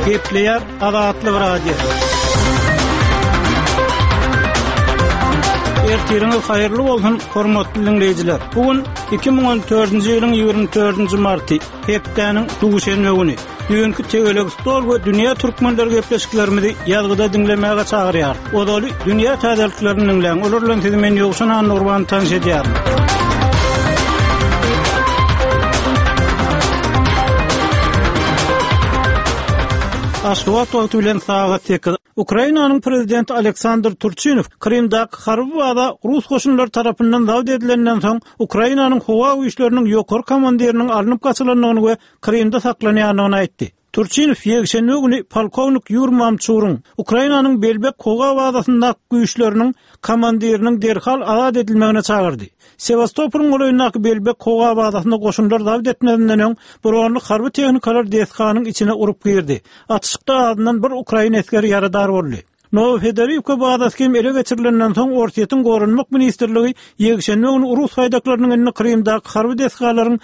Gepleyer Azatlyk Radio. Ertiriniz hayırlı bolsun, hormatly dinleyijiler. Bugün 2014-nji ýylyň 24-nji marty, hepdeniň duşenme güni. Dünkü tegeleg stol we dünýä türkmenleri gepleşiklerimizi ýazgyda dinlemäge çagyrýar. Odaly dünýä täzeliklerini dinleň. Olar bilen men ýokşan Nurban tanış edýär. Aşgabat wagty bilen sagat 8. Ukrainanyň prezidenti Aleksandr Turchinov Krimdaky harby wada Rus goşunlary tarapyndan dawd edilenden soň Ukrainanyň howa güýçleriniň ýokary komandiriniň alınıp gaçylandygyny we Krimde saklanýanyny aýtdy. Turchinov ýekşenme güni polkovnik Yur Mamchurun Ukrainanyň Belbek howa wadasyndaky güýçleriniň komandiriniň derhal azat edilmegine çagyrdy. Sevastopolň goýundaky Belbek howa wadasynda goşunlar dawd etmedinden soň bir harby tehnikalar deskanyň içine urup girdi. Atışykda adynan bir Ukrain askeri ýaradar boldy. Novofedorivka badaskem ele geçirilenden soň Ortiýetiň gorunmak ministerligi ýekşenme güni Rus haýdaklarynyň önüne Krimdaky harby deskalaryň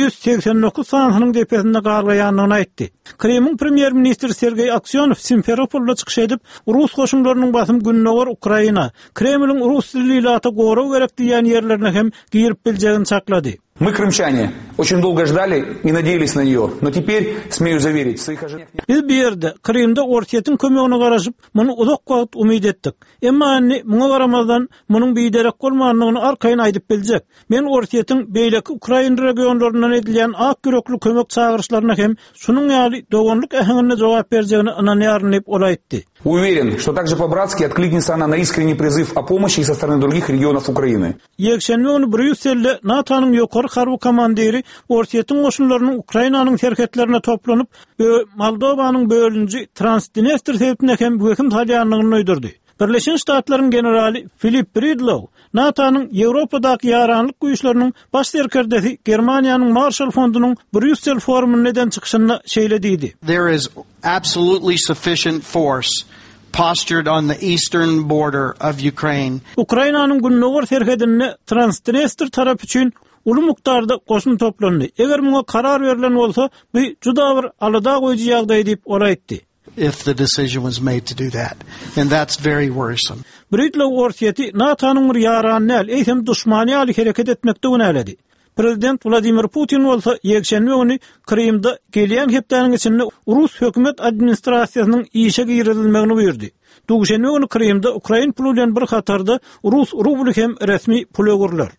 189 sanynyň depesinde garlaýanyny aýtdy. Kremliň premier ministri Sergey Aksyonov Simferopolda çykyş edip Rus goşunlarynyň basym günnäwer Ukraina, Kremliň Rus dililata goraw gerek diýen ýerlerine hem girip biljegini çaklady. Мы, крымчане, очень долго ждали и надеялись на нее, но теперь, смею заверить, своих ожиданий... Biz bir yerde Krimde Ortiýetiň kömegine garaşyp, muny uzak wagt umyd etdik. Emma anni muňa garamazdan munyň biderek bolmagyny arkaýyn aýdyp biljek. Men Ortiýetiň beýleki Ukraina regionlaryndan edilýän ak yürekli kömek çağırışlaryna hem şunyň ýaly dogonluk ähengine jogap berjegini inanýaryn diýip olaýtdy. Уверен, что также по-братски откликнется она на искренний призыв о помощи со стороны других регионов Украины. Ýekşenme güni Brüsselde NATO'nun ýokary harby komandiri Ortiýetiň goşunlarynyň Ukrainanyň herketlerine toplanyp Moldowanyň bölünji Transdnestr sebäpine hem höküm salýanlygyny öýdürdi. Birleşen Ştatlaryň generali Philip Bridlow NATO'nun Ýewropadaky ýaranlyk güýçleriniň baş serkerdesi Germaniýanyň Marshall Fondunyň Brüssel forumy neden çykyşyna şeýlediydi. There is absolutely sufficient force postured on the eastern border of Ukraine. Ukrainanyň günnäwer serkedine Transdnestr tarapy üçin uly mukdarda goşun toplandy. Eger muňa karar berilen bolsa, bu juda bir alada goýjy ýagdaý diýip olaýtdy. If the decision was made to do that. And that's very worrisome. Britlow Ortiýeti NATO'nun bir ýaranyny eýsem duşmany ýaly hereket etmekde günäledi. Prezident Vladimir Putin bolsa ýekşenme güni Krimde gelýän hepdeniň içinde Rus hökümet administrasiýasynyň işe girilmegini buyurdy. Duşenme güni Krimde Ukrain pulu bilen bir hatarda Rus rubly hem resmi pul ögürler.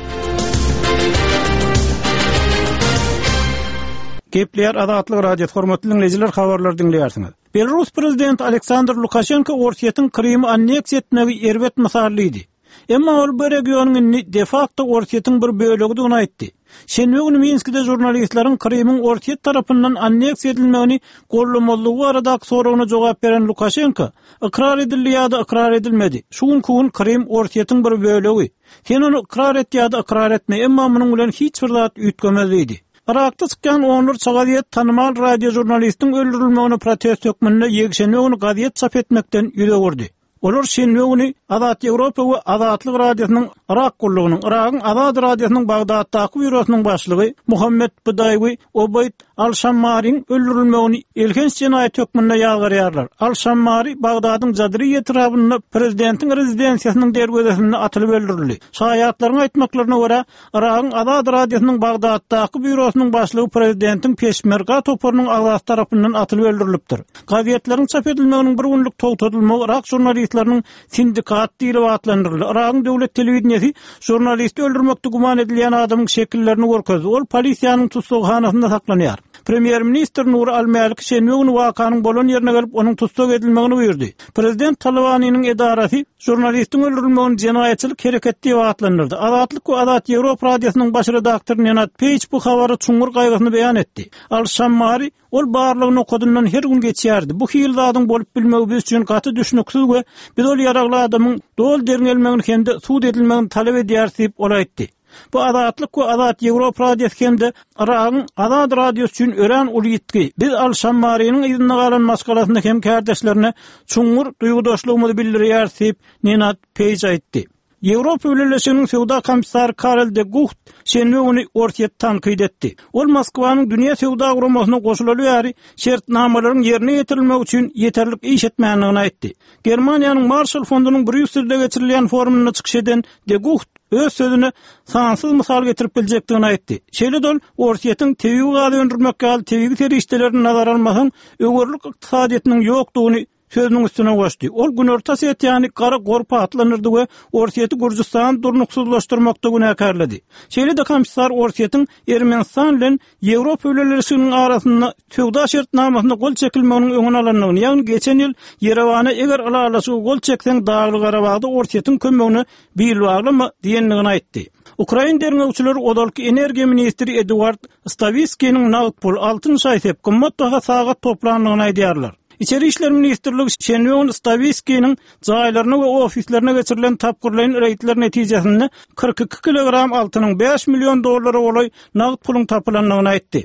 Gepleyer Azatlyk Radio hormatly dinleyijiler, habarlar dinleýärsiňiz. Belarus prezidenti Aleksandr Lukashenko Ortiýetiň Krymmy anneksiýa etmegi erbet misallydy. Emma ol bu regionyň de facto Ortiýetiň bir bölegi aýtdy. Şenbe güni Minskde jurnalistleriň Krymyň Ortiýet tarapyndan anneksiýa edilmegini gollamazlygy baradaky soragyna jogap beren Lukashenko, ikrar edildi ýa-da ikrar edilmedi. Şuňky Krym Ortiýetiň bir bölegi. Sen onu ikrar et ýa-da ikrar etme, emma munyň bilen hiç bir zat üýtgemezdi. Irakda çykan Onur Çagadyet tanymal radio jurnalistiň öldürilmegine protest hökmünde ýekşenme güni gaziet çap etmekden ýüze gurdy. Olar şenbe güni Azat Ýewropa we Azatlyk radiosynyň Irak gullugynyň Irakyň Azat radiosynyň Bagdaddaky bürosynyň başlygy Muhammed Budaýwy Obayd Al-Shammariň öldürilmegini ilginç cinayet hökmünde ýazgarýarlar. Al-Shammari Bagdadyň Jadriýe etrafynda prezidentiň rezidensiýasynyň dergözesinde atylyp öldürildi. Şaýatlaryň aýtmaklaryna görä, Irakyň Azat radiosynyň Bagdaddaky bürosynyň başlygy prezidentiň peşmerga toparynyň Azat tarapyndan atylyp öldürilipdir. Gazetleriň çap edilmeginiň bir günlük togtatylmagy Irak jurnalistleriniň sindikat diýilip atlandyryldy. Irakyň döwlet telewizionyasy jurnalisti öldürmekde guman edilýän adamyň şekillerini görkezdi. Ol polisiýanyň tutsakhanasyna saklanýar. Premier Minister Nur Al-Malik şenbe güni wakanyň bolan ýerine gelip onuň tutsak edilmegini buyurdy. Prezident Talabanyň edarasy jurnalistiň öldürilmegini jinaýetçilik hereketi diýip atlandyrdy. Azatlyk we Azat Ýewropa radiosynyň baş redaktory Nenad Page bu habary çuňur gaýgysyny beýan etdi. Al-Shammari ol barlygyny okudundan her gün geçýärdi. Bu hil zadyň bolup bilmegi biz üçin gaty düşnüksiz we biz ol ýaragly adamyň dol derňelmegini hem de suud edilmegini talap edýär diýip olaýtdy. Bu Azatlyk we Azat Ýewropa radiosyny hem de Irakyň Azat radiosu üçin ören uly ýetgi. Biz Al-Shammariň ýygyna galan maskalasyny hem kardeşlerine çuňur duýgudaşlygymyzy bildirýär diýip Nenad Page aýtdy. Ýewropa Birleşiginiň Sowda komissary Karel de Gucht şenbe ony ortiýet tanqid etdi. Ol Moskwanyň dünýä sowda guramasyna goşulyp ýary şertnamalaryň ýerine ýetirilmek üçin ýeterlik iş etmänligini aýtdy. Germaniýanyň Marshall Fondunyň Brüsselde geçirilýän forumuna çykyş eden de Gucht öz sözüne sansyz mysal getirip biljekdigini aýtdy. Şeýle-de ortiýetiň tebigi galy öndürmekkä gal tebigi terişlerini nazara almasaň öwürlük ykdysadyetiniň ýokdugyny sözünün üstüne goşdy. Ol günorta set ýani gara gorpa atlanyrdy we ortiýeti Gürjistan durnuksuzlaşdyrmakda günäkärledi. Şeýle-de komissar ortiýetiň Ermenistan bilen Ýewropa ülkeleriniň arasynda sowda şertnamasyna gol çekilmeginiň öňüne alanlygyny, ýagny geçen ýyl Yerewana eger alalasy gol çekseň Dagly Garabagda ortiýetiň kömegini bilýarlymy diýenligini aýtdy. Ukraina derňewçileri odalky energiýa ministri Eduard Stavitskiň nagd pul 6 ay sep gymmat baha sagat toplanlygyny aýdýarlar. İçeri İşler Ministrligi şenbe Stavitskiň jaýlaryna we ofislerine geçirilen tapgyrlaryň reýtler netijesinde 42 kilogram altynyň $5 milyon boly nagd pulun tapylanlygyny aýtdy.